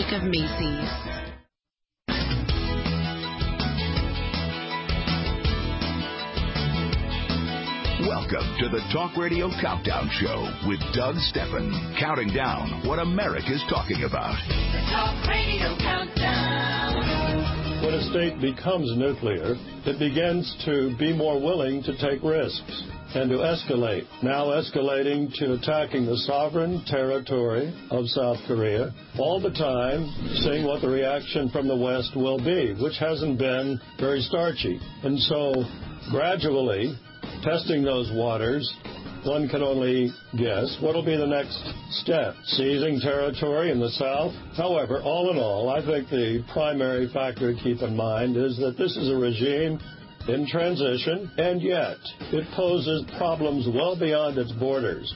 week of Macy's. Welcome to the Talk Radio Countdown Show with Doug Steffen, counting down what America's talking about. The Talk Radio Countdown. When a state becomes nuclear, it begins to be more willing to take risks and to escalate, now escalating to attacking the sovereign territory of South Korea, all the time seeing what the reaction from the West will be, which hasn't been very starchy. And so gradually testing those waters, one can only guess what will be the next step, seizing territory in the South. However, all in all, I think the primary factor to keep in mind is that this is a regime in transition, and yet it poses problems well beyond its borders.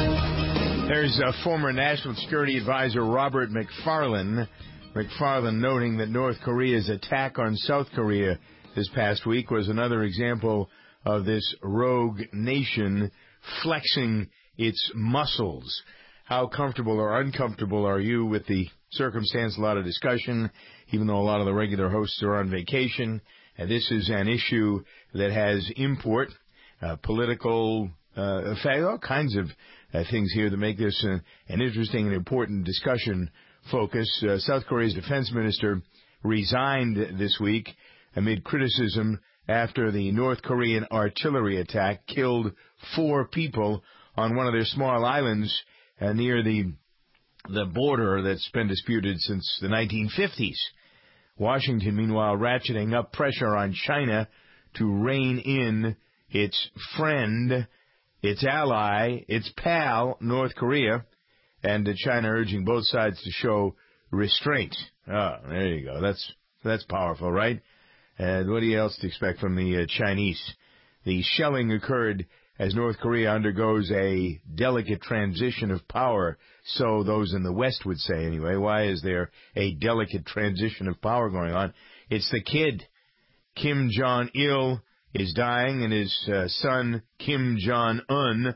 There's former National Security Advisor Robert McFarlane. McFarlane noting that North Korea's attack on South Korea this past week was another example of this rogue nation flexing its muscles. How comfortable or uncomfortable are you with the circumstance? A lot of discussion, even though a lot of the regular hosts are on vacation. This is an issue that has import, political, all kinds of things here that make this an interesting and important discussion focus. South Korea's defense minister resigned this week amid criticism after the North Korean artillery attack killed 4 people on one of their small islands near the border that's been disputed since the 1950s. Washington, meanwhile, ratcheting up pressure on China to rein in its friend, its ally, its pal, North Korea, and China urging both sides to show restraint. Oh, there you go. That's powerful, right? What else to expect from the Chinese? The shelling occurred as North Korea undergoes a delicate transition of power, so those in the West would say anyway. Why is there a delicate transition of power going on? It's the kid. Kim Jong-il is dying, and his son, Kim Jong-un,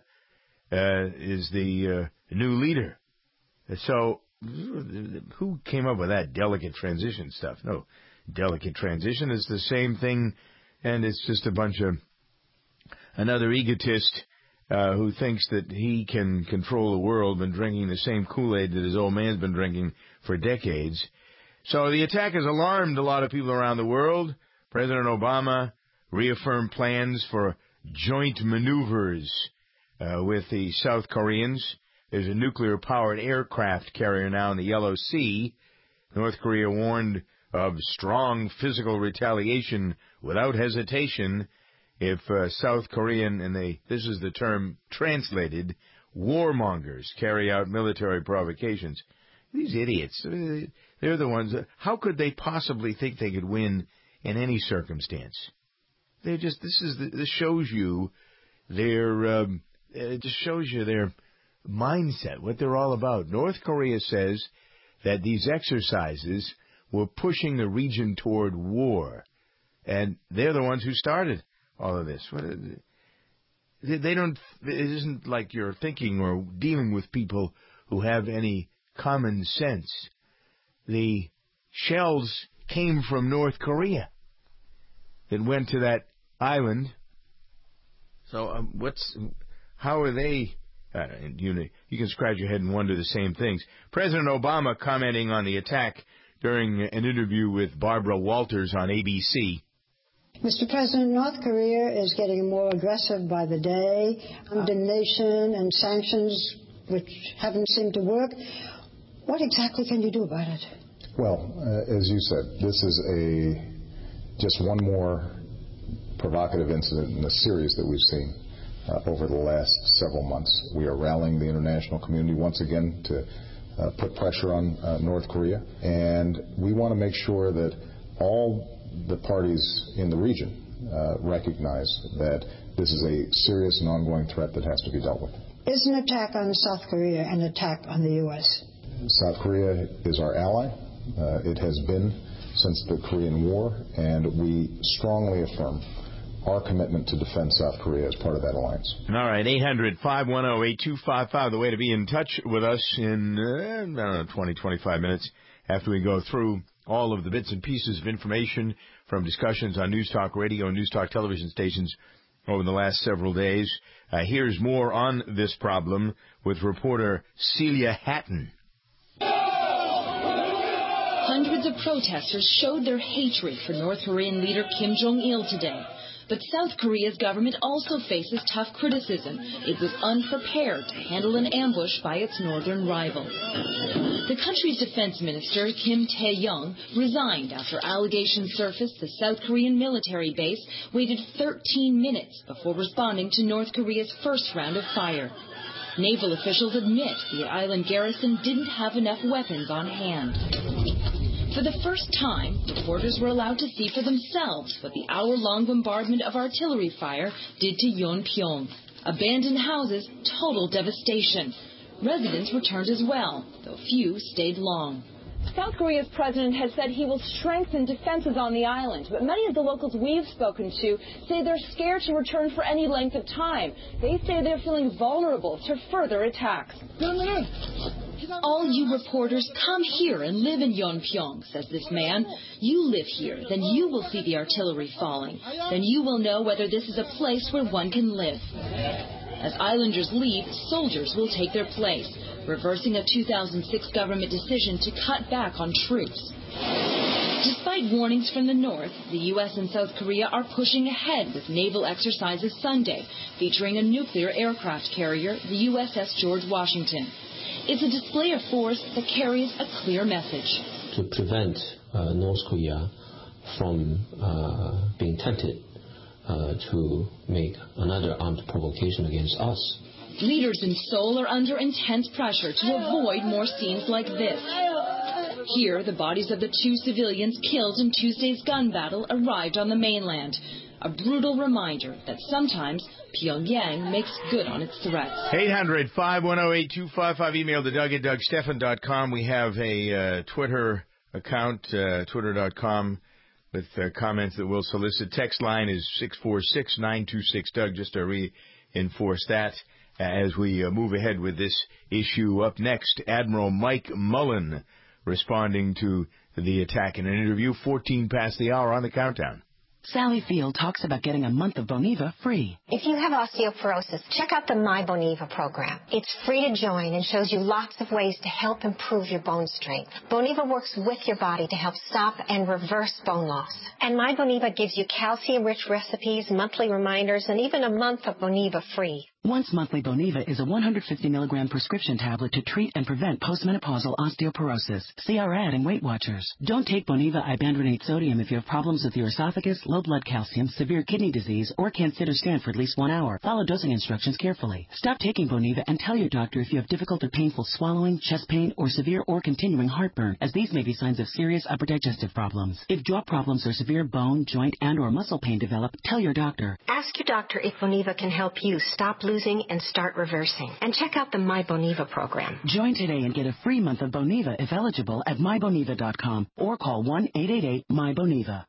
is the new leader. So who came up with that delicate transition stuff? No. Delicate transition is the same thing, and it's just a bunch of another egotist who thinks that he can control the world, been drinking the same Kool-Aid that his old man's been drinking for decades. So the attack has alarmed a lot of people around the world. President Obama reaffirmed plans for joint maneuvers with the South Koreans. There's a nuclear-powered aircraft carrier now in the Yellow Sea. North Korea warned of strong physical retaliation without hesitation if South Korean, and this is the term translated, warmongers carry out military provocations. These idiots, they're the ones how could they possibly think they could win in any circumstance? They're just, this shows you their, it just shows you their mindset, what they're all about. North Korea says that these exercises were pushing the region toward war, and they're the ones who started all of this. They don't. It isn't like you're thinking or dealing with people who have any common sense. The shells came from North Korea that went to that island. So how are they? You can scratch your head and wonder the same things. President Obama commenting on the attack during an interview with Barbara Walters on ABC. Mr. President, North Korea is getting more aggressive by the day. Condemnation and sanctions, which haven't seemed to work. What exactly can you do about it? Well, as you said, this is just one more provocative incident in the series that we've seen over the last several months. We are rallying the international community once again to put pressure on North Korea, and we want to make sure that all the parties in the region recognize that this is a serious and ongoing threat that has to be dealt with. Is an attack on South Korea an attack on the U.S.? South Korea is our ally. It has been since the Korean War, and we strongly affirm our commitment to defend South Korea as part of that alliance. All right, 800-510-8255, the way to be in touch with us in, 20, 25 minutes. after we go through all of the bits and pieces of information from discussions on News Talk Radio and News Talk television stations over the last several days. Here's more on this problem with reporter Celia Hatton. Hundreds of protesters showed their hatred for North Korean leader Kim Jong-il today. But South Korea's government also faces tough criticism. It was unprepared to handle an ambush by its northern rival. The country's defense minister, Kim Tae-young, resigned after allegations surfaced the South Korean military base waited 13 minutes before responding to North Korea's first round of fire. Naval officials admit the island garrison didn't have enough weapons on hand. For the first time, reporters were allowed to see for themselves what the hour-long bombardment of artillery fire did to Yeonpyeong. Abandoned houses, total devastation. Residents returned as well, though few stayed long. South Korea's president has said he will strengthen defenses on the island, but many of the locals we've spoken to say they're scared to return for any length of time. They say they're feeling vulnerable to further attacks. All you reporters, come here and live in Yeonpyeong, says this man. You live here, then you will see the artillery falling. Then you will know whether this is a place where one can live. As islanders leave, soldiers will take their place, reversing a 2006 government decision to cut back on troops. Despite warnings from the north, the U.S. and South Korea are pushing ahead with naval exercises Sunday, featuring a nuclear aircraft carrier, the USS George Washington. It's a display of force that carries a clear message. To prevent North Korea from being tempted to make another armed provocation against us. Leaders in Seoul are under intense pressure to avoid more scenes like this. Here, the bodies of the two civilians killed in Tuesday's gun battle arrived on the mainland. A brutal reminder that sometimes Pyongyang makes good on its threats. 800-510-8255. Email to Doug at DougStephan.com. We have a Twitter account, twitter.com, with comments that we'll solicit. Text line is 646-926-DOUG, just to reinforce that as we move ahead with this issue. Up next, Admiral Mike Mullen responding to the attack in an interview 14 past the hour on the countdown. Sally Field talks about getting a month of Boniva free. If you have osteoporosis, check out the My Boniva program. It's free to join and shows you lots of ways to help improve your bone strength. Boniva works with your body to help stop and reverse bone loss. And My Boniva gives you calcium-rich recipes, monthly reminders, and even a month of Boniva free. Once monthly Boniva is a 150 milligram prescription tablet to treat and prevent postmenopausal osteoporosis. See our ad in Weight Watchers. Don't take Boniva ibandronate sodium if you have problems with your esophagus, low blood calcium, severe kidney disease, or can't sit or stand for at least 1 hour. Follow dosing instructions carefully. Stop taking Boniva and tell your doctor if you have difficult or painful swallowing, chest pain, or severe or continuing heartburn, as these may be signs of serious upper digestive problems. If jaw problems or severe bone, joint, and or muscle pain develop, tell your doctor. Ask your doctor if Boniva can help you stop losing and start reversing. And check out the My Boniva program. Join today and get a free month of Boniva if eligible at myboniva.com or call 1-888-MY-BONIVA.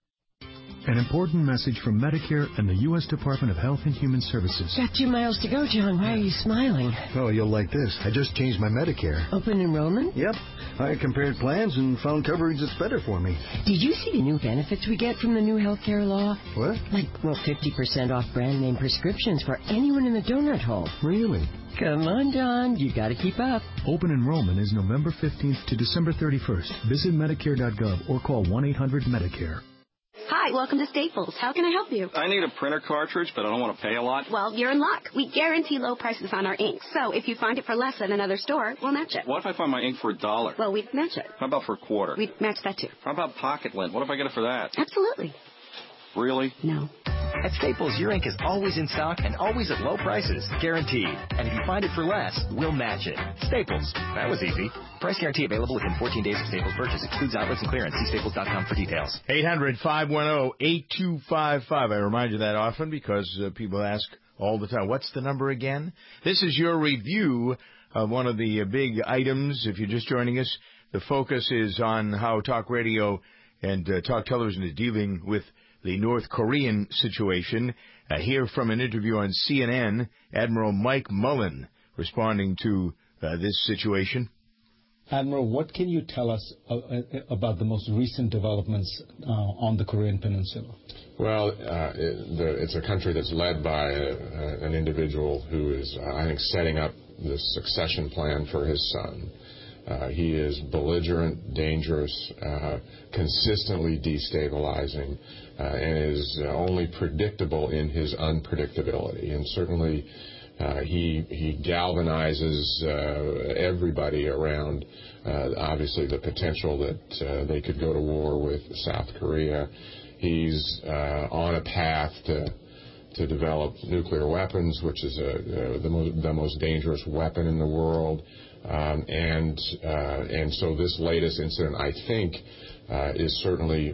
An important message from Medicare and the U.S. Department of Health and Human Services. Got 2 miles to go, John. Why are you smiling? Oh, you'll like this. I just changed my Medicare. Open enrollment? Yep. I compared plans and found coverage that's better for me. Did you see the new benefits we get from the new health care law? What? Like, 50% off brand name prescriptions for anyone in the donut hole. Really? Come on, John. You got to keep up. Open enrollment is November 15th to December 31st. Visit Medicare.gov or call 1-800-MEDICARE. Hi, welcome to Staples. How can I help you? I need a printer cartridge, but I don't want to pay a lot. Well, you're in luck. We guarantee low prices on our ink. So if you find it for less than another store, we'll match it. What if I find my ink for $1? Well, we'd match it. How about for $0.25? We'd match that too. How about pocket lint? What if I get it for that? Absolutely. Really? No. At Staples, your ink is always in stock and always at low prices. Guaranteed. And if you find it for less, we'll match it. Staples. That was easy. Price guarantee available within 14 days of Staples purchase. Excludes outlets and clearance. See staples.com for details. 800-510-8255. I remind you that often because people ask all the time, what's the number again? This is your review of one of the big items. If you're just joining us, the focus is on how talk radio and talk television is dealing with the North Korean situation. Here from an interview on CNN, Admiral Mike Mullen responding to this situation. Admiral, what can you tell us about the most recent developments on the Korean Peninsula? Well, it's a country that's led by an individual who is, I think, setting up this succession plan for his son. He is belligerent, dangerous, consistently destabilizing, and is only predictable in his unpredictability. And certainly he galvanizes everybody around, obviously, the potential that they could go to war with South Korea. He's on a path to develop nuclear weapons, which is the most dangerous weapon in the world. And so this latest incident, I think, is certainly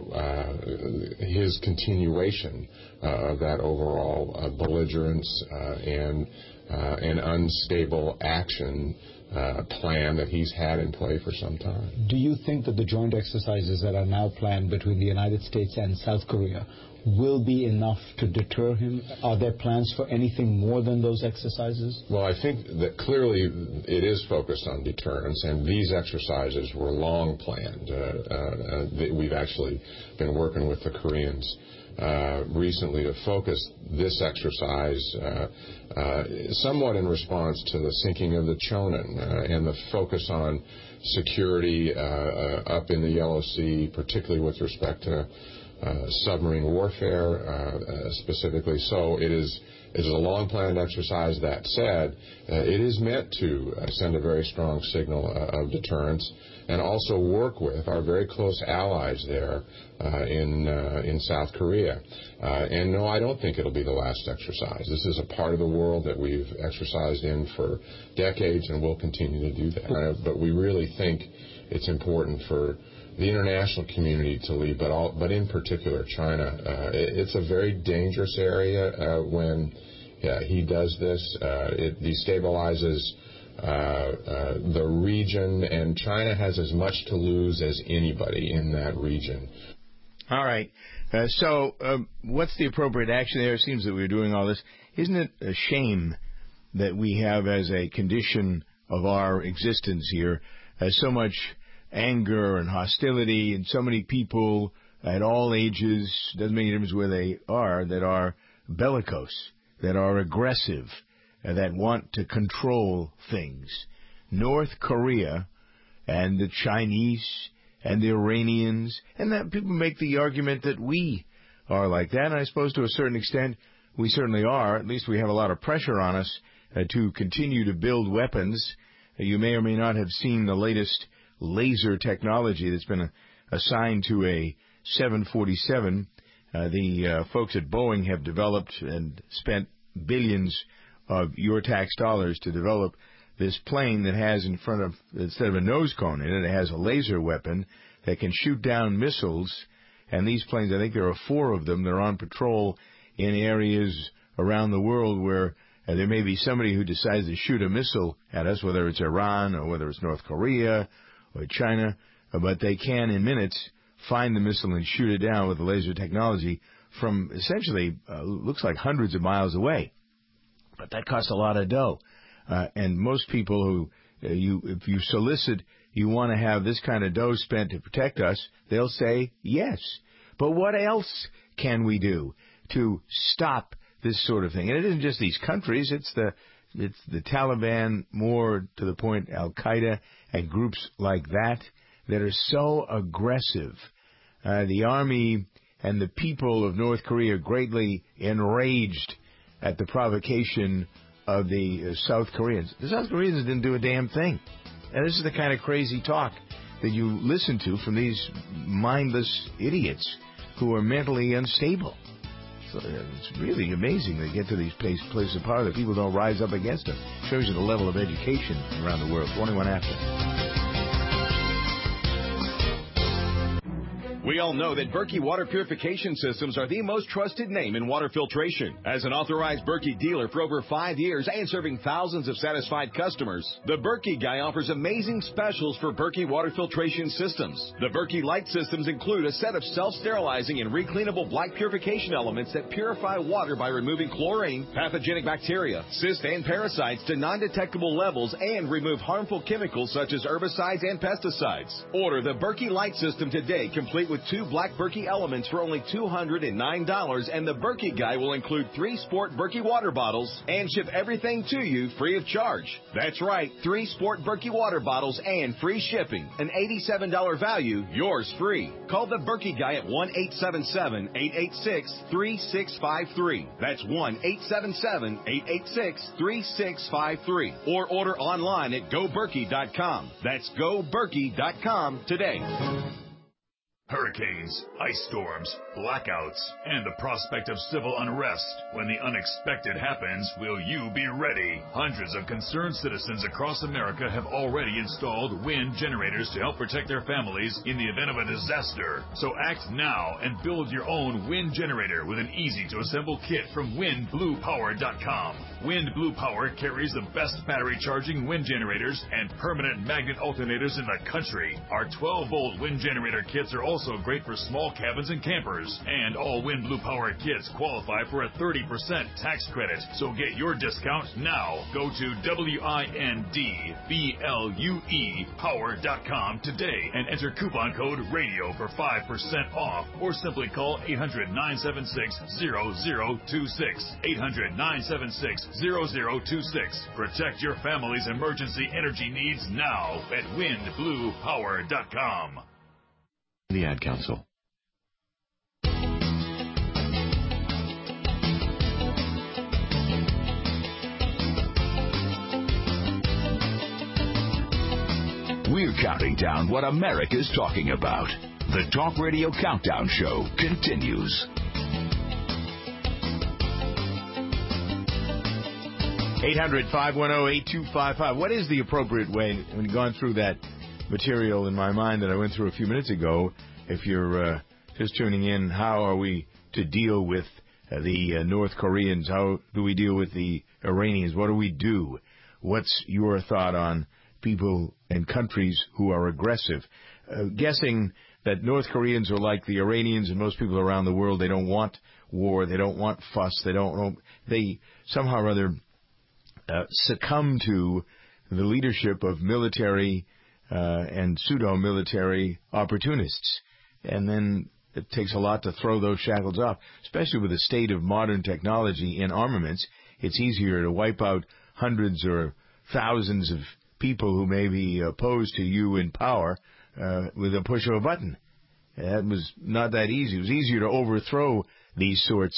his continuation of that overall belligerence and unstable action plan that he's had in play for some time. Do you think that the joint exercises that are now planned between the United States and South Korea will be enough to deter him? Are there plans for anything more than those exercises? Well, I think that clearly it is focused on deterrence, and these exercises were long planned. We've actually been working with the Koreans recently to focus this exercise somewhat in response to the sinking of the Chonan and the focus on security up in the Yellow Sea, particularly with respect to submarine warfare specifically. So it is a long-planned exercise. That said, it is meant to send a very strong signal of deterrence and also work with our very close allies there in South Korea. And no, I don't think it'll be the last exercise. This is a part of the world that we've exercised in for decades and will continue to do that. But we really think it's important for the international community to lead, but in particular China. It's a very dangerous area when he does this. It destabilizes the region, and China has as much to lose as anybody in that region. All right. So what's the appropriate action there? It seems that we're doing all this. Isn't it a shame that we have as a condition of our existence here so much anger and hostility, and so many people at all ages, doesn't make any difference where they are, that are bellicose, that are aggressive, that want to control things. North Korea and the Chinese and the Iranians, and that people make the argument that we are like that, and I suppose to a certain extent we certainly are. At least we have a lot of pressure on us to continue to build weapons. You may or may not have seen the latest laser technology that's been assigned to a 747. The folks at Boeing have developed and spent billions of your tax dollars to develop this plane that has in front of, instead of a nose cone in it, it has a laser weapon that can shoot down missiles. And these planes, I think there are 4 of them, they're on patrol in areas around the world where there may be somebody who decides to shoot a missile at us, whether it's Iran or whether it's North Korea or China, but they can in minutes find the missile and shoot it down with the laser technology from essentially looks like hundreds of miles away. But that costs a lot of dough. And most people who, if you solicit, you want to have this kind of dough spent to protect us, they'll say yes. But what else can we do to stop this sort of thing? And it isn't just these countries, it's the Taliban, more to the point, Al-Qaeda and groups like that are so aggressive. The army and the people of North Korea are greatly enraged at the provocation of the South Koreans. The South Koreans didn't do a damn thing. And this is the kind of crazy talk that you listen to from these mindless idiots who are mentally unstable. So it's really amazing they get to these places of power that people don't rise up against them. Shows you the level of education around the world. 21 after. We all know that Berkey water purification systems are the most trusted name in water filtration. As an authorized Berkey dealer for over 5 years and serving thousands of satisfied customers, the Berkey Guy offers amazing specials for Berkey water filtration systems. The Berkey Light systems include a set of self-sterilizing and recleanable black purification elements that purify water by removing chlorine, pathogenic bacteria, cysts, and parasites to non-detectable levels and remove harmful chemicals such as herbicides and pesticides. Order the Berkey Light system today, complete with 2 black Berkey elements for only $209, and the Berkey Guy will include 3 sport Berkey water bottles and ship everything to you free of charge. That's right, 3 sport Berkey water bottles and free shipping. An $87 value, yours free. Call the Berkey Guy at 1-877-886-3653. That's 1-877-886-3653. Or order online at GoBerkey.com. That's GoBerkey.com today. Hurricanes, ice storms, blackouts, and the prospect of civil unrest. When the unexpected happens, will you be ready? Hundreds of concerned citizens across America have already installed wind generators to help protect their families in the event of a disaster. So act now and build your own wind generator with an easy-to-assemble kit from WindBluePower.com. Wind Blue Power carries the best battery charging wind generators and permanent magnet alternators in the country. Our 12-volt wind generator kits are also great for small cabins and campers. And all Wind Blue Power kits qualify for a 30% tax credit. So get your discount now. Go to WINDBLUE Power.com today and enter coupon code RADIO for 5% off. Or simply call 800-976-0026. 800-976-0026. Protect your family's emergency energy needs now at WindBluePower.com. The Ad Council. We're counting down what America's talking about. The Talk Radio Countdown Show continues. 800-510-8255. What is the appropriate way, when you've gone through that material in my mind that I went through a few minutes ago, if you're just tuning in, how are we to deal with the North Koreans? How do we deal with the Iranians? What do we do? What's your thought on people and countries who are aggressive? Guessing that North Koreans are like the Iranians and most people around the world. They don't want war. They don't want fuss. They somehow or other succumb to the leadership of military and pseudo-military opportunists. And then it takes a lot to throw those shackles off, especially with the state of modern technology in armaments. It's easier to wipe out hundreds or thousands of people who may be opposed to you in power with a push of a button. That was not that easy. It was easier to overthrow these sorts.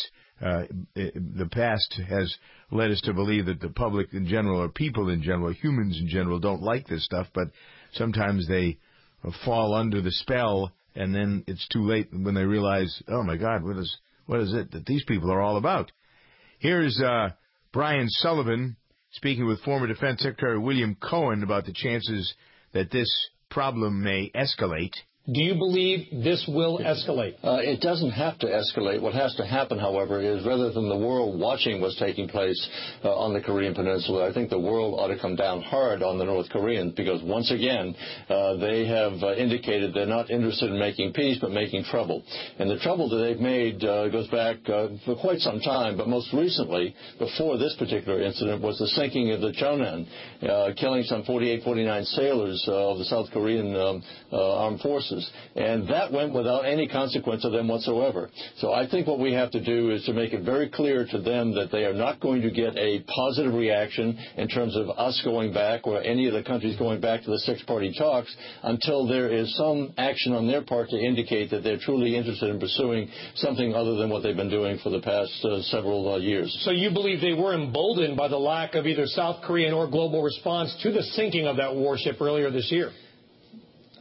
The past has led us to believe that the public in general, or people in general, humans in general, don't like this stuff, but sometimes they fall under the spell, and then it's too late when they realize, oh my God, what is it that these people are all about? Here's Brian Sullivan speaking with former Defense Secretary William Cohen about the chances that this problem may escalate. Do you believe this will escalate? It doesn't have to escalate. What has to happen, however, is rather than the world watching what's taking place on the Korean Peninsula, I think the world ought to come down hard on the North Koreans because, once again, they have indicated they're not interested in making peace but making trouble. And the trouble that they've made goes back for quite some time, but most recently, before this particular incident, was the sinking of the Chonan, killing some 48, 49 sailors of the South Korean armed forces. And that went without any consequence of them whatsoever. So I think what we have to do is to make it very clear to them that they are not going to get a positive reaction in terms of us going back or any of the countries going back to the six-party talks until there is some action on their part to indicate that they're truly interested in pursuing something other than what they've been doing for the past several years. So you believe they were emboldened by the lack of either South Korean or global response to the sinking of that warship earlier this year?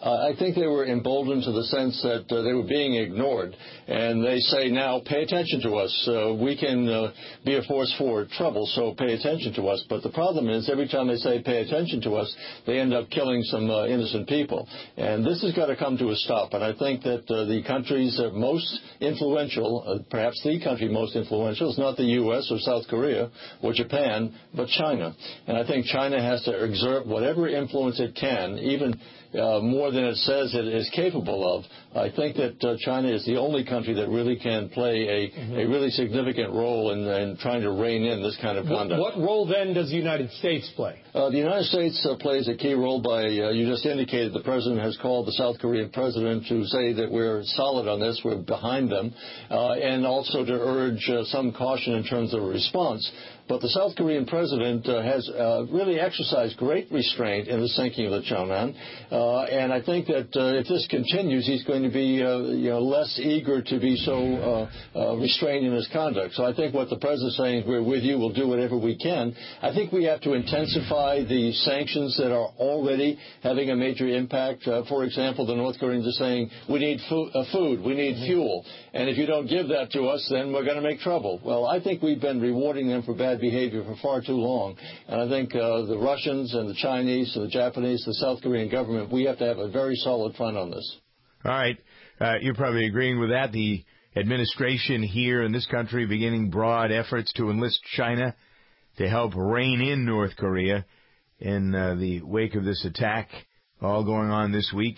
I think they were emboldened to the sense that they were being ignored. And they say now, pay attention to us. We can be a force for trouble, so pay attention to us. But the problem is, every time they say pay attention to us, they end up killing some innocent people. And this has got to come to a stop. And I think that the countries most influential, perhaps the country most influential, is not the U.S. or South Korea or Japan, but China. And I think China has to exert whatever influence it can, even more than it says it is capable of. I think that China is the only country that really can play a really significant role in trying to rein in this kind of conduct. What role, then, does the United States play? The United States plays a key role by, you just indicated, the President has called the South Korean President to say that we're solid on this, we're behind them, and also to urge some caution in terms of a response. But the South Korean president has really exercised great restraint in the sinking of the Cheonan, and I think that if this continues, he's going to be less eager to be so restrained in his conduct. So I think what the president is saying, we're with you, we'll do whatever we can. I think we have to intensify the sanctions that are already having a major impact. For example, the North Koreans are saying, we need food, we need fuel, and if you don't give that to us, then we're going to make trouble. Well, I think we've been rewarding them for bad behavior for far too long. And I think the Russians and the Chinese and the Japanese, the South Korean government, we have to have a very solid front on this. All right. You're probably agreeing with that. The administration here in this country beginning broad efforts to enlist China to help rein in North Korea in the wake of this attack, all going on this week.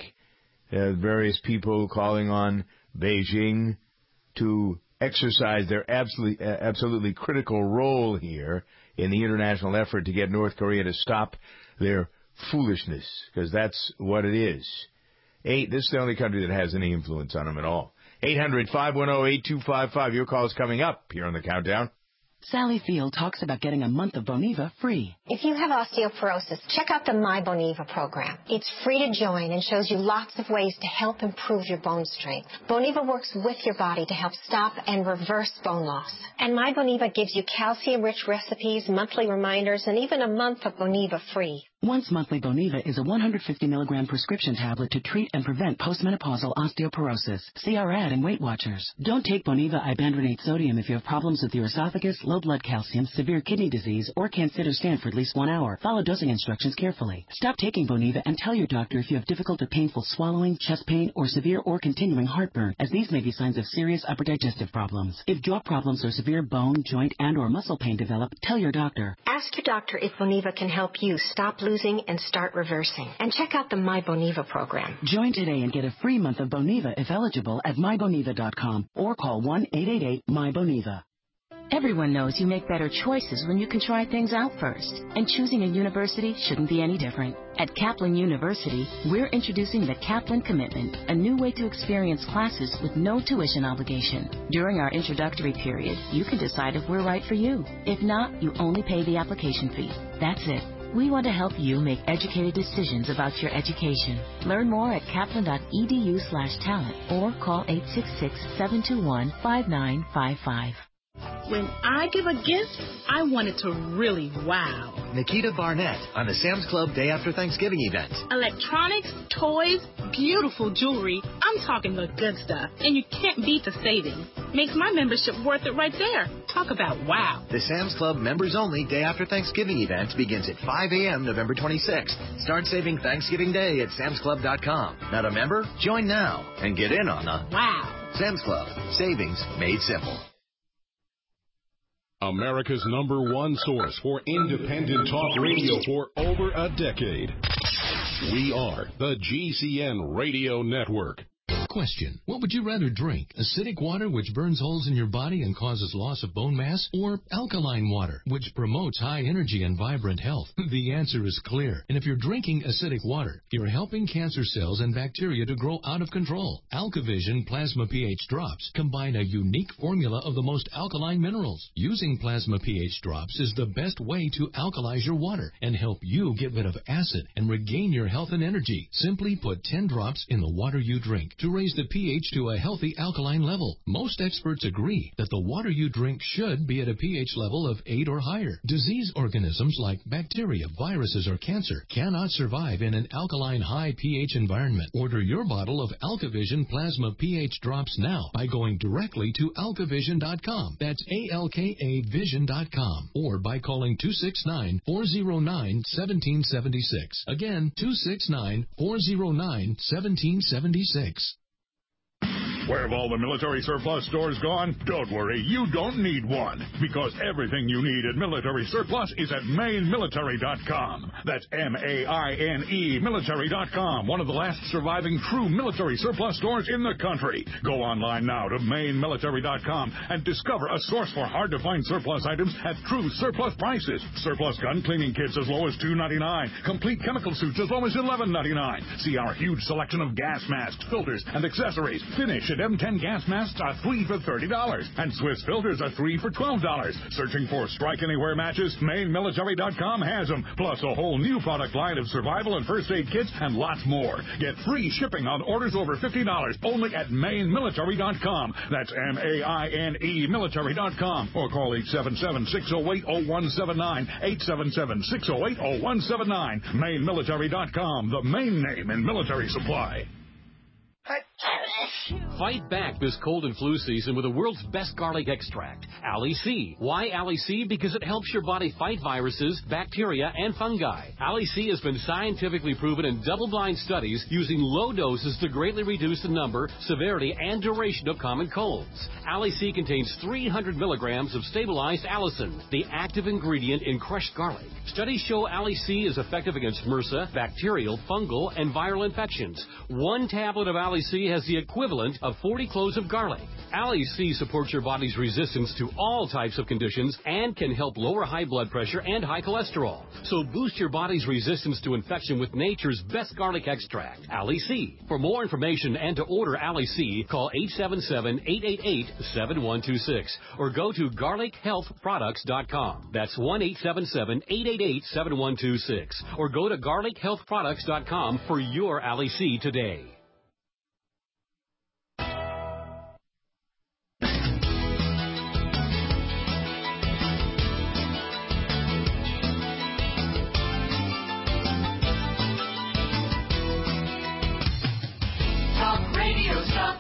Various people calling on Beijing to exercise their absolutely critical role here in the international effort to get North Korea to stop their foolishness, because that's what it is. This is the only country that has any influence on them at all. 800-510-8255. Your call is coming up here on the Countdown. Sally Field talks about getting a month of Boniva free. If you have osteoporosis, check out the My Boniva program. It's free to join and shows you lots of ways to help improve your bone strength. Boniva works with your body to help stop and reverse bone loss. And My Boniva gives you calcium-rich recipes, monthly reminders, and even a month of Boniva free. Once monthly Boniva is a 150 milligram prescription tablet to treat and prevent postmenopausal osteoporosis. See our ad in Weight Watchers. Don't take Boniva ibandronate sodium if you have problems with your esophagus, low blood calcium, severe kidney disease, or can't sit or stand for at least 1 hour. Follow dosing instructions carefully. Stop taking Boniva and tell your doctor if you have difficult or painful swallowing, chest pain, or severe or continuing heartburn, as these may be signs of serious upper digestive problems. If jaw problems or severe bone, joint, and or muscle pain develop, tell your doctor. Ask your doctor if Boniva can help you stop losing and start reversing. And check out the My Boniva program. Join today and get a free month of Boniva if eligible at myboniva.com or call 1-888-MY-BONIVA. Everyone knows you make better choices when you can try things out first. And choosing a university shouldn't be any different. At Kaplan University, we're introducing the Kaplan Commitment, a new way to experience classes with no tuition obligation. During our introductory period, you can decide if we're right for you. If not, you only pay the application fee. That's it. We want to help you make educated decisions about your education. Learn more at kaplan.edu/talent or call 866-721-5955. When I give a gift, I want it to really wow. Nikita Barnett on the Sam's Club Day After Thanksgiving event. Electronics, toys, beautiful jewelry. I'm talking the good stuff. And you can't beat the savings. Makes my membership worth it right there. Talk about wow. The Sam's Club members only Day After Thanksgiving event begins at 5 a.m. November 26th. Start saving Thanksgiving Day at samsclub.com. Not a member? Join now and get in on the wow. Sam's Club. Savings made simple. America's #1 source for independent talk radio for over a decade. We are the GCN Radio Network. Question. What would you rather drink? Acidic water, which burns holes in your body and causes loss of bone mass? Or alkaline water, which promotes high energy and vibrant health? The answer is clear. And if you're drinking acidic water, you're helping cancer cells and bacteria to grow out of control. AlkaVision Plasma pH Drops combine a unique formula of the most alkaline minerals. Using Plasma pH Drops is the best way to alkalize your water and help you get rid of acid and regain your health and energy. Simply put 10 drops in the water you drink to raise the pH to a healthy alkaline level. Most experts agree that the water you drink should be at a pH level of 8 or higher. Disease organisms like bacteria, viruses, or cancer cannot survive in an alkaline high pH environment. Order your bottle of AlkaVision Plasma pH drops now by going directly to alkavision.com. That's ALKAvision.com. Or by calling 269-409-1776. Again, 269-409-1776. Where have all the military surplus stores gone? Don't worry, you don't need one, because everything you need at Military Surplus is at MaineMilitary.com. That's M-A-I-N-E Military.com, one of the last surviving true military surplus stores in the country. Go online now to MaineMilitary.com and discover a source for hard-to-find surplus items at true surplus prices. Surplus gun cleaning kits as low as $2.99. Complete chemical suits as low as $11.99. See our huge selection of gas masks, filters, and accessories. Finish at M10 gas masks are 3 for $30, and Swiss filters are 3 for $12. Searching for Strike Anywhere matches? MaineMilitary.com has them, plus a whole new product line of survival and first aid kits and lots more. Get free shipping on orders over $50 only at MaineMilitary.com. That's M-A-I-N-E Military.com, or call 877-608-0179, 877-608-0179. MaineMilitary.com, the main name in military supply. Fight back this cold and flu season with the world's best garlic extract, Ali C. Why Ali C? Because it helps your body fight viruses, bacteria, and fungi. Ali C has been scientifically proven in double-blind studies using low doses to greatly reduce the number, severity, and duration of common colds. Ali C contains 300 milligrams of stabilized allicin, the active ingredient in crushed garlic. Studies show Ali C is effective against MRSA, bacterial, fungal, and viral infections. One tablet of Ali C has the equivalent of 40 cloves of garlic. Ali C supports your body's resistance to all types of conditions and can help lower high blood pressure and high cholesterol. So boost your body's resistance to infection with nature's best garlic extract, Ali C. For more information and to order Ali C, call 877-888-7126 or go to garlichealthproducts.com. That's 1-877-888-7126 or go to garlichealthproducts.com for your Ali C today. Talk Radio Stop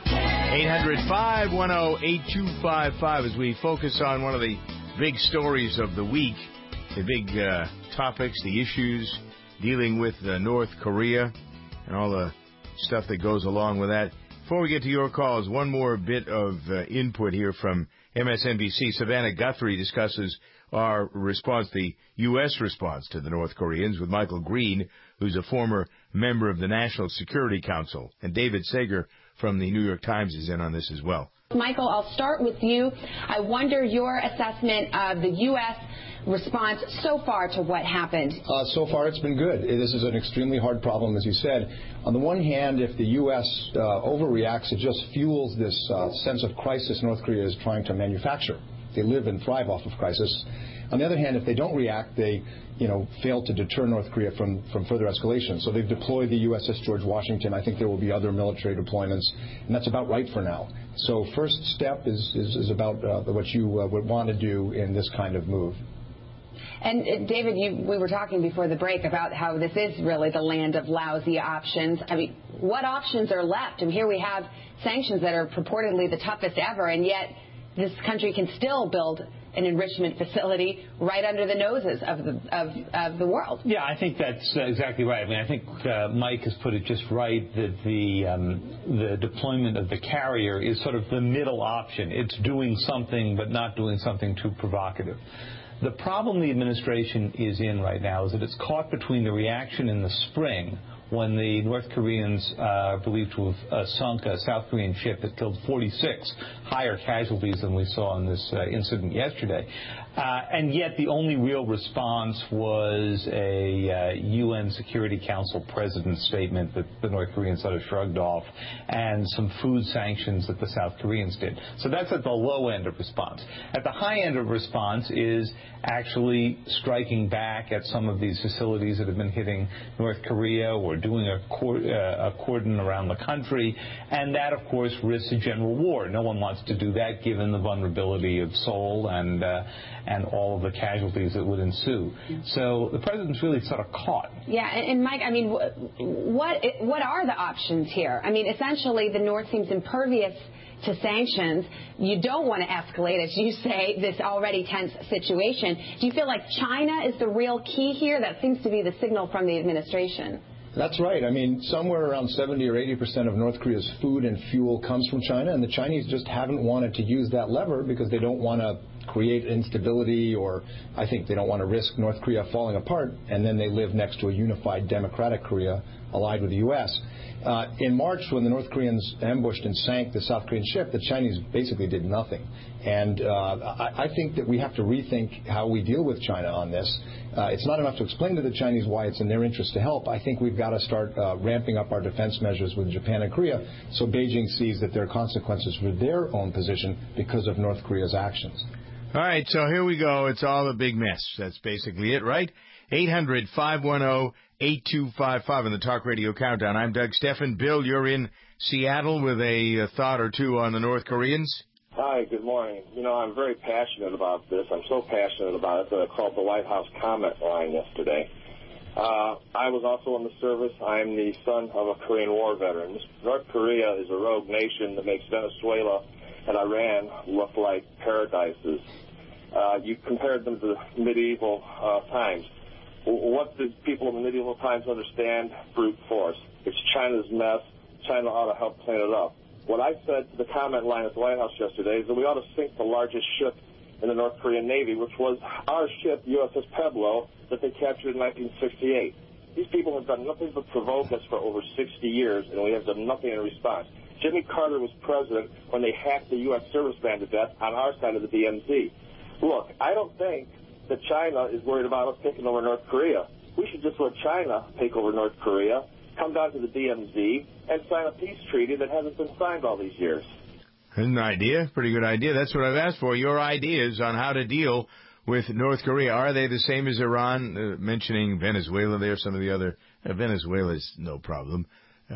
800-510-8255 as we focus on one of the big stories of the week, the big topics, the issues dealing with North Korea and all the stuff that goes along with that. Before we get to your calls, one more bit of input here from MSNBC. Savannah Guthrie discusses our response, the U.S. response to the North Koreans, with Michael Green, who's a former member of the National Security Council. And David Sager from the New York Times is in on this as well. Michael, I'll start with you. I wonder your assessment of the U.S. response so far to what happened. So far, it's been good. This is an extremely hard problem, as you said. On the one hand, if the U.S. Overreacts, it just fuels this sense of crisis North Korea is trying to manufacture. They live and thrive off of crisis. On the other hand, if they don't react, they fail to deter North Korea from further escalation. So they've deployed the USS George Washington. I think there will be other military deployments, and that's about right for now. So first step is about what you would want to do in this kind of move. And David, we were talking before the break about how this is really the land of lousy options. I mean, what options are left? And here we have sanctions that are purportedly the toughest ever, and yet this country can still build an enrichment facility right under the noses of the world. Yeah, I think that's exactly right. I mean, I think Mike has put it just right that the deployment of the carrier is sort of the middle option. It's doing something but not doing something too provocative. The problem the administration is in right now is that it's caught between the reaction in the spring when the North Koreans are believed to have sunk a South Korean ship that killed 46, higher casualties than we saw in this incident yesterday. And yet the only real response was a UN Security Council President's statement that the North Koreans sort of shrugged off, and some food sanctions that the South Koreans did. So that's at the low end of response. At the high end of response is actually striking back at some of these facilities that have been hitting North Korea, or doing a cordon around the country, and that, of course, risks a general war. No one wants to do that, given the vulnerability of Seoul and all of the casualties that would ensue. So the president's really sort of caught. Yeah, and Mike, I mean, what are the options here? I mean, essentially, the North seems impervious to sanctions. You don't want to escalate, as you say, this already tense situation. Do you feel like China is the real key here? That seems to be the signal from the administration. That's right. I mean, somewhere around 70 or 80% of North Korea's food and fuel comes from China, and the Chinese just haven't wanted to use that lever because they don't want to create instability, or I think they don't want to risk North Korea falling apart, and then they live next to a unified democratic Korea allied with the U.S. In March, when the North Koreans ambushed and sank the South Korean ship, the Chinese basically did nothing. And I think that we have to rethink how we deal with China on this. It's not enough to explain to the Chinese why it's in their interest to help. I think we've got to start ramping up our defense measures with Japan and Korea, so Beijing sees that there are consequences for their own position because of North Korea's actions. All right, so here we go. It's all a big mess. That's basically it, right? 800-510-8255 on the Talk Radio Countdown. I'm Doug Steffen. Bill, you're in Seattle with a thought or two on the North Koreans. Hi, good morning. You know, I'm very passionate about this. I'm so passionate about it that I called the White House comment line yesterday. I was also in the service. I am the son of a Korean War veteran. North Korea is a rogue nation that makes Venezuela and Iran look like paradises. You compared them to the medieval times. What did people in the medieval times understand? Brute force. It's China's mess. China ought to help clean it up. What I said to the comment line at the White House yesterday is that we ought to sink the largest ship in the North Korean Navy, which was our ship, USS Pueblo, that they captured in 1968. These people have done nothing but provoke us for over 60 years, and we have done nothing in response. Jimmy Carter was president when they hacked the U.S. serviceman to death on our side of the DMZ. Look, I don't think that China is worried about us taking over North Korea. We should just let China take over North Korea, come down to the DMZ, and sign a peace treaty that hasn't been signed all these years. An idea, pretty good idea. That's what I've asked for. Your ideas on how to deal with North Korea. Are they the same as Iran? Mentioning Venezuela there, some of the other. Venezuela is no problem.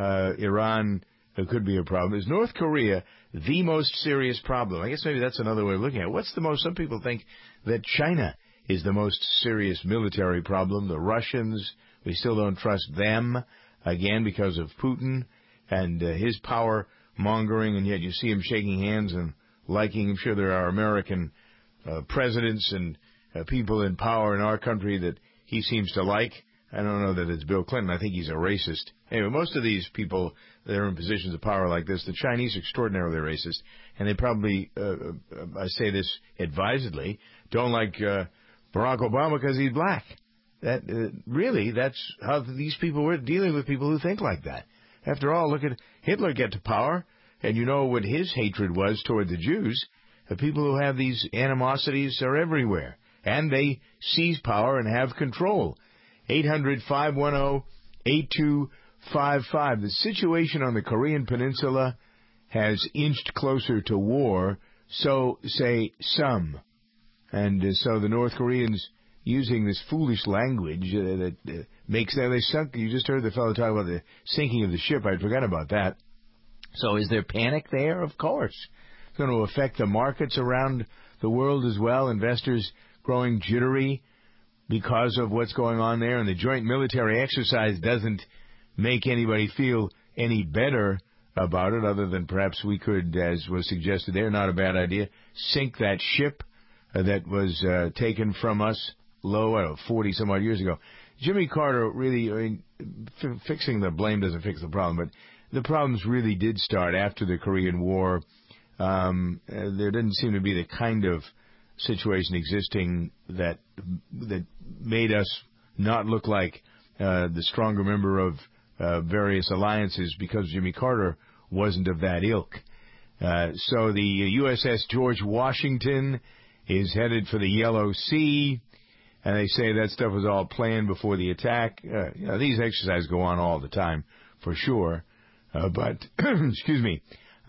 Iran could be a problem. Is North Korea the most serious problem? I guess maybe that's another way of looking at it. What's the most? Some people think that China is the most serious military problem. The Russians, we still don't trust them, again, because of Putin and his power mongering, and yet you see him shaking hands and liking. I'm sure there are American presidents and people in power in our country that he seems to like. I don't know that it's Bill Clinton. I think he's a racist. Anyway, most of these people that are in positions of power like this, the Chinese are extraordinarily racist, and they probably, I say this advisedly, don't like Barack Obama because he's black. That really, that's how these people were dealing with people who think like that. After all, look at Hitler get to power, and you know what his hatred was toward the Jews. The people who have these animosities are everywhere, and they seize power and have control. 800-510-8255. The situation on the Korean Peninsula has inched closer to war, so say some. And so the North Koreans using this foolish language that makes them, they sunk. You just heard the fellow talk about the sinking of the ship. I forgot about that. So is there panic there? Of course. It's going to affect the markets around the world as well. Investors growing jittery because of what's going on there. And the joint military exercise doesn't make anybody feel any better about it, other than perhaps we could, as was suggested there, not a bad idea, sink that ship that was taken from us 40-some-odd years ago. Jimmy Carter really, I mean, fixing the blame doesn't fix the problem, but the problems really did start after the Korean War. There didn't seem to be the kind of situation existing that made us not look like the stronger member of various alliances, because Jimmy Carter wasn't of that ilk. So the USS George Washington is headed for the Yellow Sea, and they say that stuff was all planned before the attack. These exercises go on all the time, for sure, but, excuse me,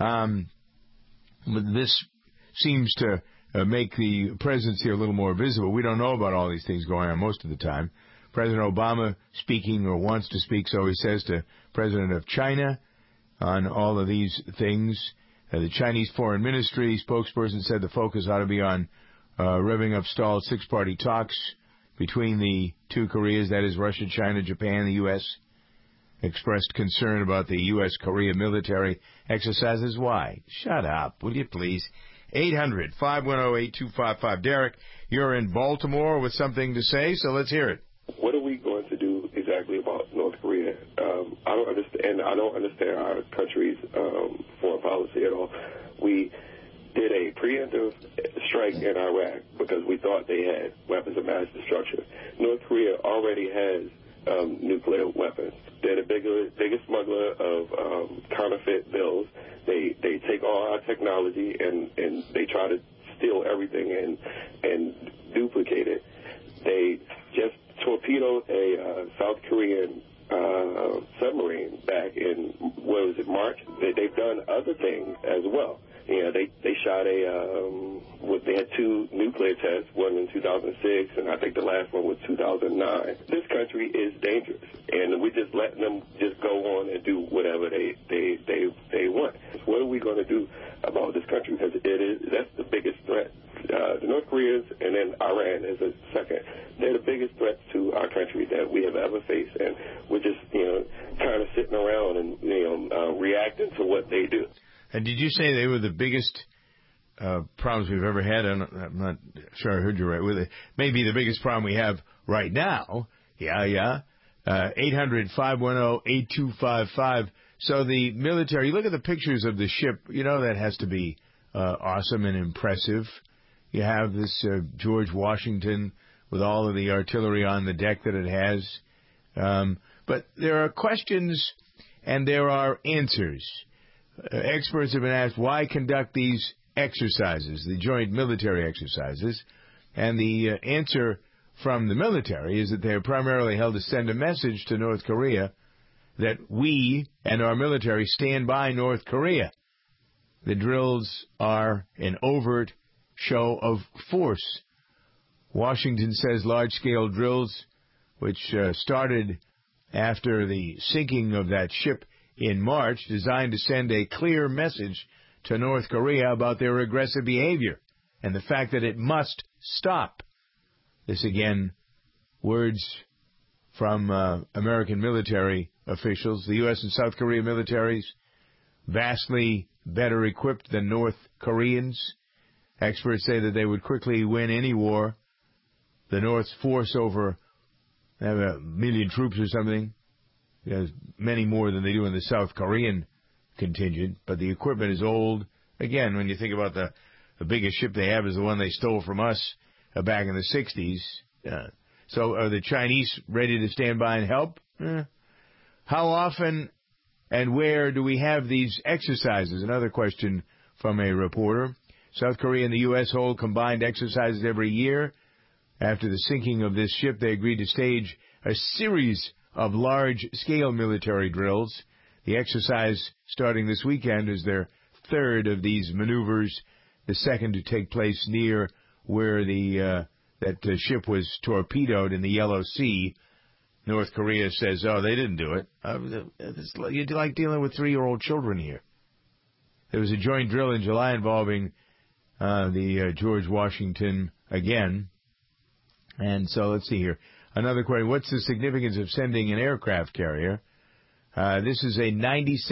this seems to make the presidency a little more visible. We don't know about all these things going on most of the time. President Obama speaking, or wants to speak, so he says, to President of China on all of these things. The Chinese Foreign Ministry spokesperson said the focus ought to be on revving up stalled six-party talks between the two Koreas, that is Russia, China, Japan, the U.S., expressed concern about the U.S.-Korea military exercises. Why? Shut up, will you please? 800-510-8255. Derek, you're in Baltimore with something to say, so let's hear it. What are we going to do exactly about North Korea? I don't understand our country's foreign policy at all. We did a preemptive strike in Iraq because we thought they had weapons of mass destruction. North Korea already has nuclear weapons. They're the biggest smuggler of counterfeit bills. They take all our technology and they try to steal everything and duplicate it. They just torpedoed a South Korean submarine back in, March? They've done other things as well. They shot they had two nuclear tests, one in 2006, and I think the last one was 2009. This country is dangerous, and we're just letting them just go on and do whatever they want. What are we going to do about this country? Because that's the biggest threat. The North Koreans and then Iran is a second. They're the biggest threats to our country that we have ever faced, and we're just kind of sitting around and reacting to what they do. And did you say they were the biggest problems we've ever had? I'm not sure I heard you right. Maybe the biggest problem we have right now. Yeah. 800-510-8255. So the military, you look at the pictures of the ship, that has to be awesome and impressive. You have this George Washington with all of the artillery on the deck that it has. But there are questions and there are answers. Experts have been asked, why conduct these exercises, the joint military exercises? And the answer from the military is that they are primarily held to send a message to North Korea that we and our military stand by North Korea. The drills are an overt show of force. Washington says large-scale drills, which started after the sinking of that ship in March, designed to send a clear message to North Korea about their aggressive behavior and the fact that it must stop. This again, words from American military officials. The U.S. and South Korea militaries vastly better equipped than North Koreans. Experts say that they would quickly win any war. The North's force over 1 million troops or something. There's many more than they do in the South Korean contingent, but the equipment is old. Again, when you think about the biggest ship they have is the one they stole from us back in the 60s. So are the Chinese ready to stand by and help? How often and where do we have these exercises? Another question from a reporter. South Korea and the U.S. hold combined exercises every year. After the sinking of this ship, they agreed to stage a series of large-scale military drills. The exercise starting this weekend is their third of these maneuvers, the second to take place near where that ship was torpedoed in the Yellow Sea. North Korea says, they didn't do it. You're like dealing with 3-year-old children here. There was a joint drill in July involving the George Washington again. And so let's see here. Another question, what's the significance of sending an aircraft carrier? This is a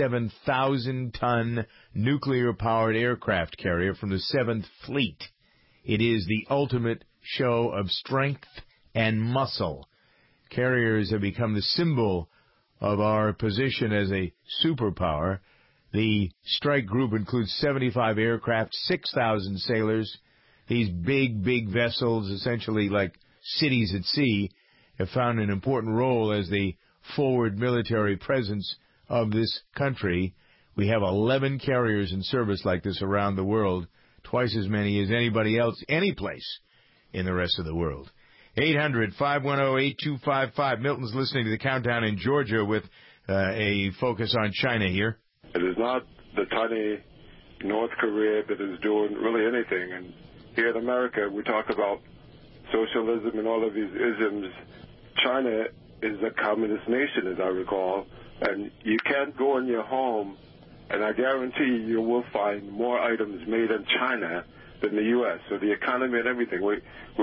97,000-ton nuclear-powered aircraft carrier from the 7th Fleet. It is the ultimate show of strength and muscle. Carriers have become the symbol of our position as a superpower. The strike group includes 75 aircraft, 6,000 sailors. These big vessels, essentially like cities at sea, have found an important role as the forward military presence of this country. We have 11 carriers in service like this around the world, twice as many as anybody else, any place in the rest of the world. 800-510-8255. Milton's listening to the Countdown in Georgia with a focus on China here. It is not the tiny North Korea that is doing really anything. And here in America, we talk about socialism and all of these isms. China is a communist nation, as I recall, and you can't go in your home, and I guarantee you will find more items made in China than the U.S. So the economy and everything, we're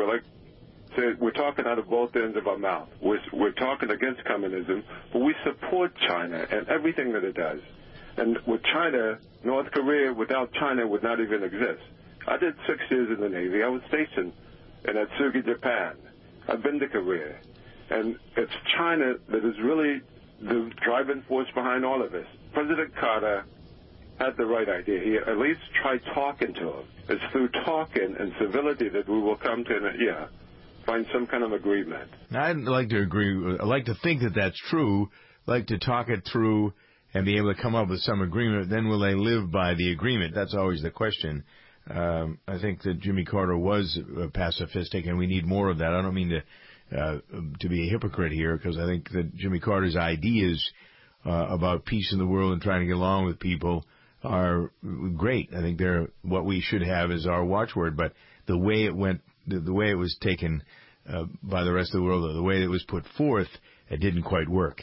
talking out of both ends of our mouth. We're talking against communism, but we support China and everything that it does. And with China, North Korea without China would not even exist. I did 6 years in the Navy. I was stationed in Atsugi, Japan. I've been to Korea. And it's China that is really the driving force behind all of this. President Carter had the right idea. He at least tried talking to him. It's through talking and civility that we will come to, find some kind of agreement. Now, I'd like to agree. I'd like to think that that's true. I'd like to talk it through and be able to come up with some agreement. Then will they live by the agreement? That's always the question. I think that Jimmy Carter was pacifistic, and we need more of that. I don't mean to be a hypocrite here, because I think that Jimmy Carter's ideas about peace in the world and trying to get along with people are great. I think they're what we should have as our watchword. But the way it went, the way it was taken by the rest of the world, or the way it was put forth, it didn't quite work.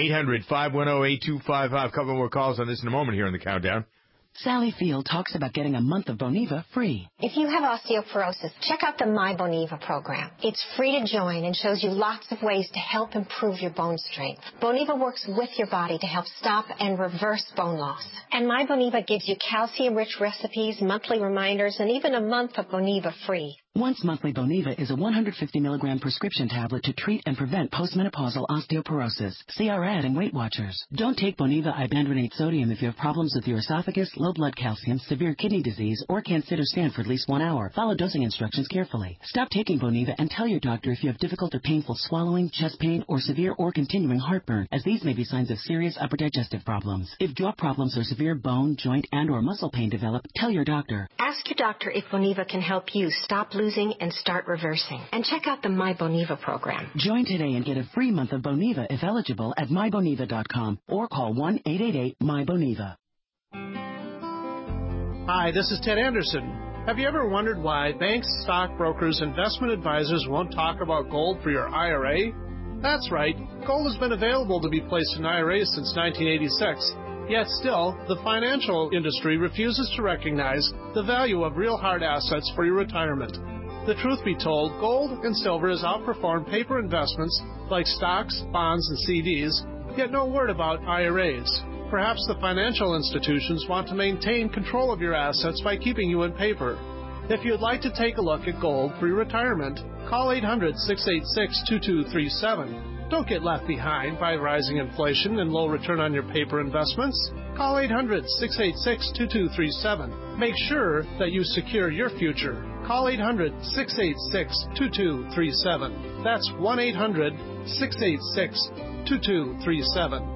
800-510-8255. A couple more calls on this in a moment here on the Countdown. Sally Field talks about getting a month of Boniva free. If you have osteoporosis, check out the My Boniva program. It's free to join and shows you lots of ways to help improve your bone strength. Boniva works with your body to help stop and reverse bone loss. And My Boniva gives you calcium-rich recipes, monthly reminders, and even a month of Boniva free. Once monthly Boniva is a 150 milligram prescription tablet to treat and prevent postmenopausal osteoporosis. See our ad in Weight Watchers. Don't take Boniva ibandronate sodium if you have problems with your esophagus, low blood calcium, severe kidney disease, or can't sit or stand for at least 1 hour. Follow dosing instructions carefully. Stop taking Boniva and tell your doctor if you have difficult or painful swallowing, chest pain, or severe or continuing heartburn, as these may be signs of serious upper digestive problems. If jaw problems or severe bone, joint, and or muscle pain develop, tell your doctor. Ask your doctor if Boniva can help you stop losing and start reversing. And check out the My Boniva program. Join today and get a free month of Boniva if eligible at myboniva.com or call 1-888-MY-BONIVA. Hi, this is Ted Anderson. Have you ever wondered why banks, stockbrokers, investment advisors won't talk about gold for your IRA? That's right. Gold has been available to be placed in IRAs since 1986. Yet still, the financial industry refuses to recognize the value of real hard assets for your retirement. The truth be told, gold and silver has outperformed paper investments like stocks, bonds, and CDs, yet no word about IRAs. Perhaps the financial institutions want to maintain control of your assets by keeping you in paper. If you'd like to take a look at gold for your retirement, call 800-686-2237. Don't get left behind by rising inflation and low return on your paper investments. Call 800-686-2237. Make sure that you secure your future. Call 800-686-2237. That's 1-800-686-2237.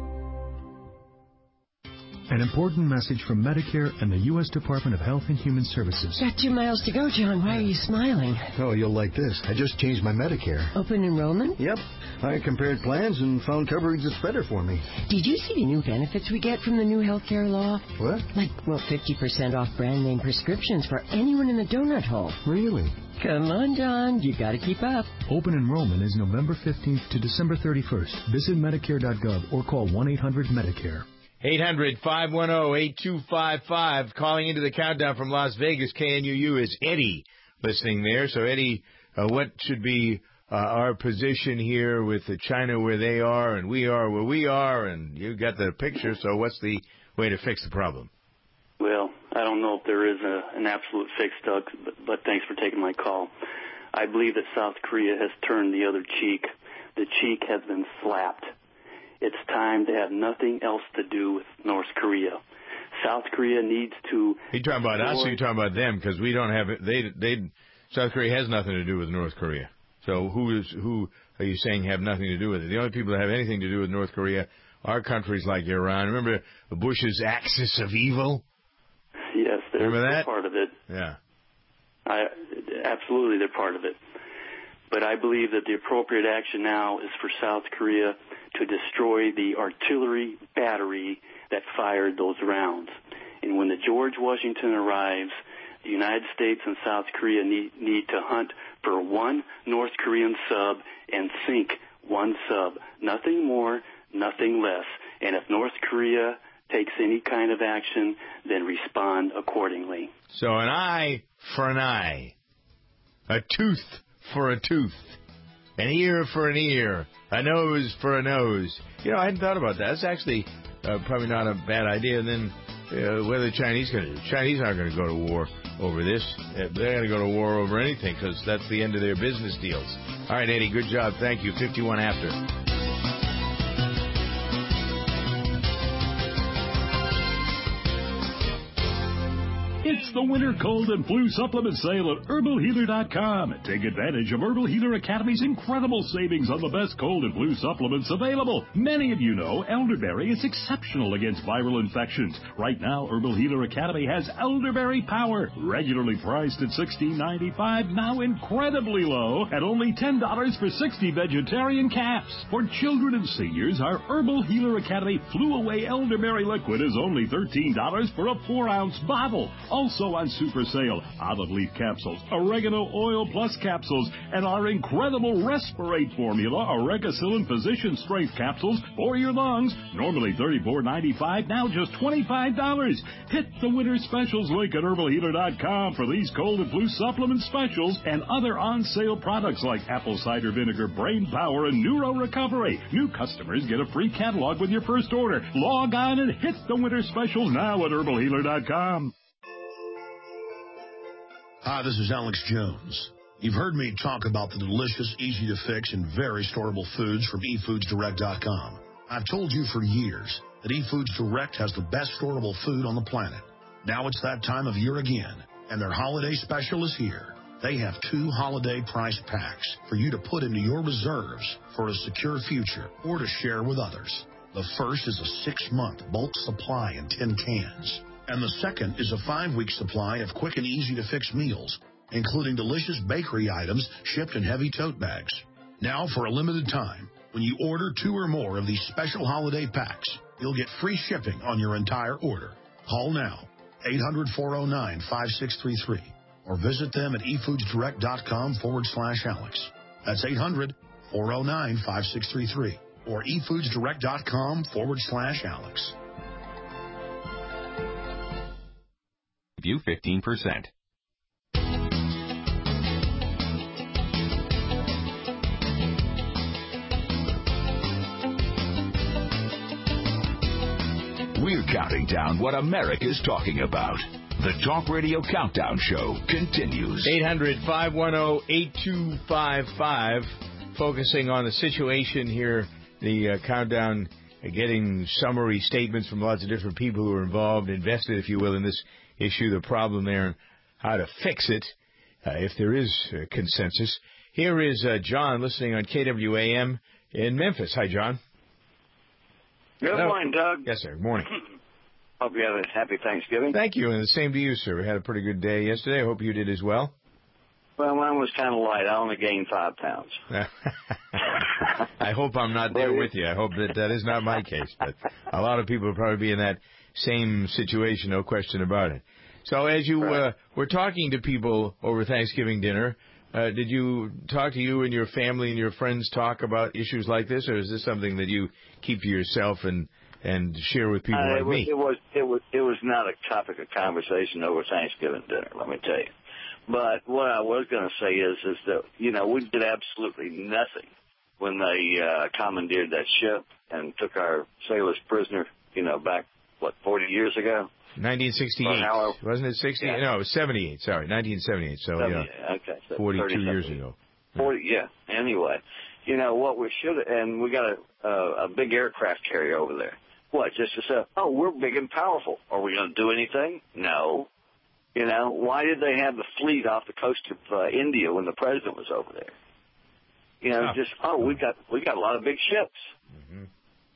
An important message from Medicare and the U.S. Department of Health and Human Services. Got 2 miles to go, John. Why are you smiling? Oh, you'll like this. I just changed my Medicare. Open enrollment? Yep. I compared plans and found coverage that's better for me. Did you see the new benefits we get from the new health care law? What? Like, 50% off brand name prescriptions for anyone in the donut hole. Really? Come on, John. You got to keep up. Open enrollment is November 15th to December 31st. Visit Medicare.gov or call 1-800-MEDICARE. 800-510-8255. Calling into the Countdown from Las Vegas, KNUU, is Eddie listening there. So, Eddie, what should be our position here with China where they are and we are where we are? And you got the picture, so what's the way to fix the problem? Well, I don't know if there is an absolute fix, Doug, but thanks for taking my call. I believe that South Korea has turned the other cheek. The cheek has been slapped. It's time to have nothing else to do with North Korea. South Korea needs to... Are you talking about us or are you talking about them? Because we don't have it. South Korea has nothing to do with North Korea. So who are you saying have nothing to do with it? The only people that have anything to do with North Korea are countries like Iran. Remember Bush's axis of evil? Yes, they're part of it. Yeah. Absolutely, they're part of it. But I believe that the appropriate action now is for South Korea to destroy the artillery battery that fired those rounds. And when the George Washington arrives, the United States and South Korea need to hunt for one North Korean sub and sink one sub. Nothing more, nothing less. And if North Korea takes any kind of action, then respond accordingly. So an eye for an eye, a tooth for a tooth, an ear for an ear, a nose for a nose. You know, I hadn't thought about that. That's actually probably not a bad idea. And then what are the Chinese going to do? Chinese aren't going to go to war over this. They're going to go to war over anything because that's the end of their business deals. All right, Eddie, good job. Thank you. 51 after. It's the winter cold and flu supplement sale at HerbalHealer.com. Take advantage of Herbal Healer Academy's incredible savings on the best cold and flu supplements available. Many of you know elderberry is exceptional against viral infections. Right now, Herbal Healer Academy has Elderberry Power, regularly priced at $16.95, now incredibly low at only $10 for 60 vegetarian caps. For children and seniors, our Herbal Healer Academy Flu Away Elderberry Liquid is only $13 for a 4-ounce bottle. Also on super sale, olive leaf capsules, oregano oil plus capsules, and our incredible Respirate formula, Oregacillin Physician Strength capsules for your lungs. Normally $34.95, now just $25. Hit the winter specials link at HerbalHealer.com for these cold and flu supplement specials and other on-sale products like apple cider vinegar, brain power, and neuro recovery. New customers get a free catalog with your first order. Log on and hit the winter specials now at HerbalHealer.com. Hi, this is Alex Jones. You've heard me talk about the delicious, easy-to-fix, and very storable foods from eFoodsDirect.com. I've told you for years that eFoods Direct has the best storable food on the planet. Now it's that time of year again, and their holiday special is here. They have 2 holiday price packs for you to put into your reserves for a secure future or to share with others. The first is a 6-month bulk supply in 10 cans. And the second is a 5-week supply of quick and easy-to-fix meals, including delicious bakery items shipped in heavy tote bags. Now, for a limited time, when you order 2 or more of these special holiday packs, you'll get free shipping on your entire order. Call now, 800-409-5633, or visit them at eFoodsDirect.com/Alex. That's 800-409-5633, or eFoodsDirect.com/Alex. You 15%. We're counting down what America's talking about. The Talk Radio Countdown Show continues. 800-510-8255. Focusing on the situation here, the countdown, getting summary statements from lots of different people who are involved, invested, if you will, in this issue, the problem there, and how to fix it, if there is consensus. Here is John listening on KWAM in Memphis. Hi, John. Good morning, Doug. Yes, sir. Good morning. Hope you have a happy Thanksgiving. Thank you, and the same to you, sir. We had a pretty good day yesterday. I hope you did as well. Well, mine was kind of light. I only gained 5 pounds. I hope I'm not there with you. I hope that is not my case. But a lot of people will probably be in that same situation, no question about it. So as you were talking to people over Thanksgiving dinner, did you talk to you and your family and your friends talk about issues like this, or is this something that you keep to yourself and share with people like me? It was not a topic of conversation over Thanksgiving dinner, let me tell you. But what I was going to say is that, you know, we did absolutely nothing when they commandeered that ship and took our sailors prisoner, you know, back, 40 years ago? 1968. Wasn't it 60? Yeah. No, it was 78. Sorry, 1978. So, 78. Yeah, okay. So 42 years ago. 40, yeah. Anyway, you know, what we should have, and we got a big aircraft carrier over there. What, just to say, oh, we're big and powerful. Are we going to do anything? No. You know, why did they have the fleet off the coast of India when the president was over there? You know, we got a lot of big ships. Mm-hmm.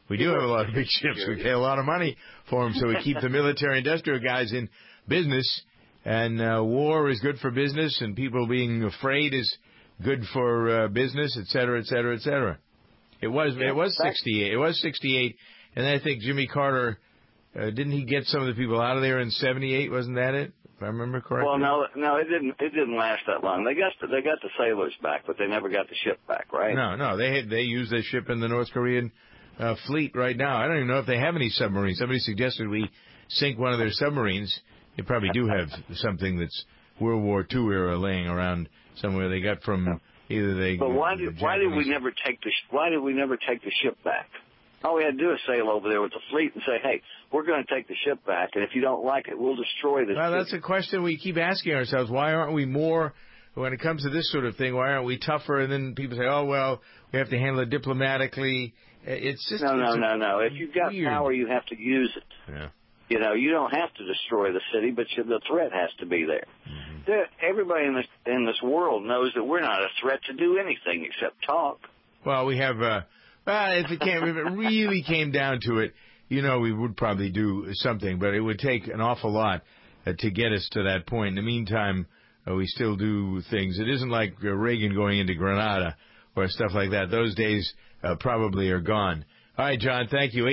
We do have a lot of big ships. We pay a lot of money for them, so we keep the military-industrial guys in business. And war is good for business, and people being afraid is good for business, et cetera, et cetera, et cetera. It was 68. It was 68, and I think Jimmy Carter didn't he get some of the people out of there in 78? Wasn't that it? If I remember correctly. Well, no, it didn't. It didn't last that long. They got the sailors back, but they never got the ship back, right? No. They use their ship in the North Korean fleet right now. I don't even know if they have any submarines. Somebody suggested we sink one of their submarines. They probably do have something that's World War II era laying around somewhere. They got from either they. But why did we never take the ship back? All we had to do is sail over there with the fleet and say, hey, we're going to take the ship back, and if you don't like it, we'll destroy this ship. That's a question we keep asking ourselves. Why aren't we more, when it comes to this sort of thing, why aren't we tougher? And then people say, oh, well, we have to handle it diplomatically. It's just... No. If you've got power, you have to use it. Yeah. You know, you don't have to destroy the city, but the threat has to be there. Mm-hmm. Everybody in this world knows that we're not a threat to do anything except talk. Well, we have... if it really came down to it, we would probably do something, but it would take an awful lot to get us to that point. In the meantime, we still do things. It isn't like Reagan going into Grenada or stuff like that. Those days probably are gone. All right, John, thank you.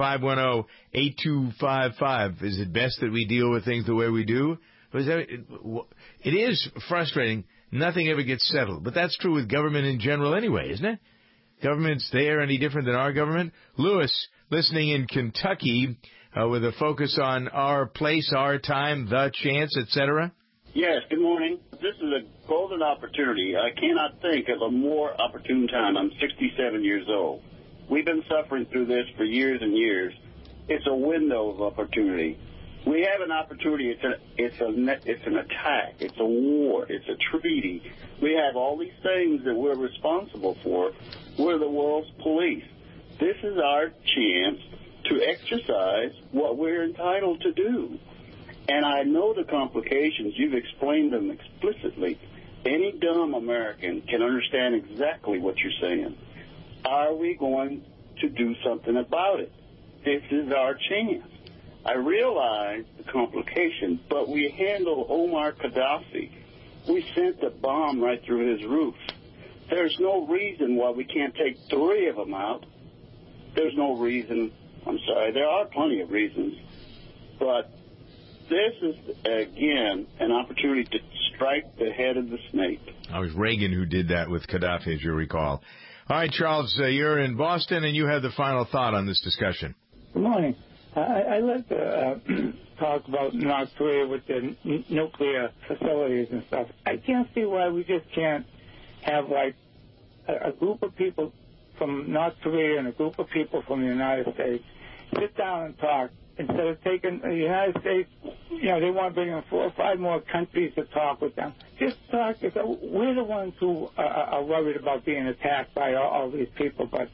800-510-8255. Is it best that we deal with things the way we do? It is frustrating. Nothing ever gets settled. But that's true with government in general anyway, isn't it? Government's there any different than our government? Lewis, listening in Kentucky, with a focus on our place, our time, the chance, etc. Yes, good morning. This is a golden opportunity. I cannot think of a more opportune time. I'm 67 years old. We've been suffering through this for years and years. It's a window of opportunity. We have an opportunity. It's an attack. It's a war. It's a treaty. We have all these things that we're responsible for. We're the world's police. This is our chance to exercise what we're entitled to do. And I know the complications. You've explained them explicitly. Any dumb American can understand exactly what you're saying. Are we going to do something about it? This is our chance. I realize the complications, but we handled Omar Gaddafi. We sent the bomb right through his roof. There's no reason why we can't take 3 of them out. There's no reason. I'm sorry, there are plenty of reasons. But this is, again, an opportunity to strike the head of the snake. It was Reagan who did that with Gaddafi, as you recall. All right, Charles, you're in Boston, and you have the final thought on this discussion. Good morning. I'd like to talk about North Korea with the nuclear facilities and stuff. I can't see why we just can't have, like, a group of people from North Korea and a group of people from the United States sit down and talk instead of taking the United States, they want to bring in 4 or 5 more countries to talk with them. Just talk. We're the ones who are worried about being attacked by all these people, but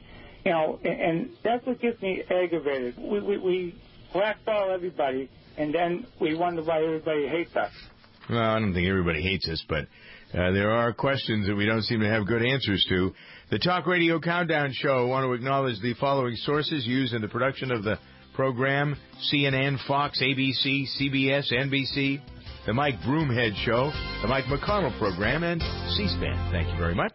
and that's what gets me aggravated. We blackball everybody, and then we wonder why everybody hates us. Well, I don't think everybody hates us, but there are questions that we don't seem to have good answers to. The Talk Radio Countdown Show, I want to acknowledge the following sources used in the production of the program: CNN, Fox, ABC, CBS, NBC, the Mike Broomhead Show, the Mike McConnell Program, and C-SPAN. Thank you very much.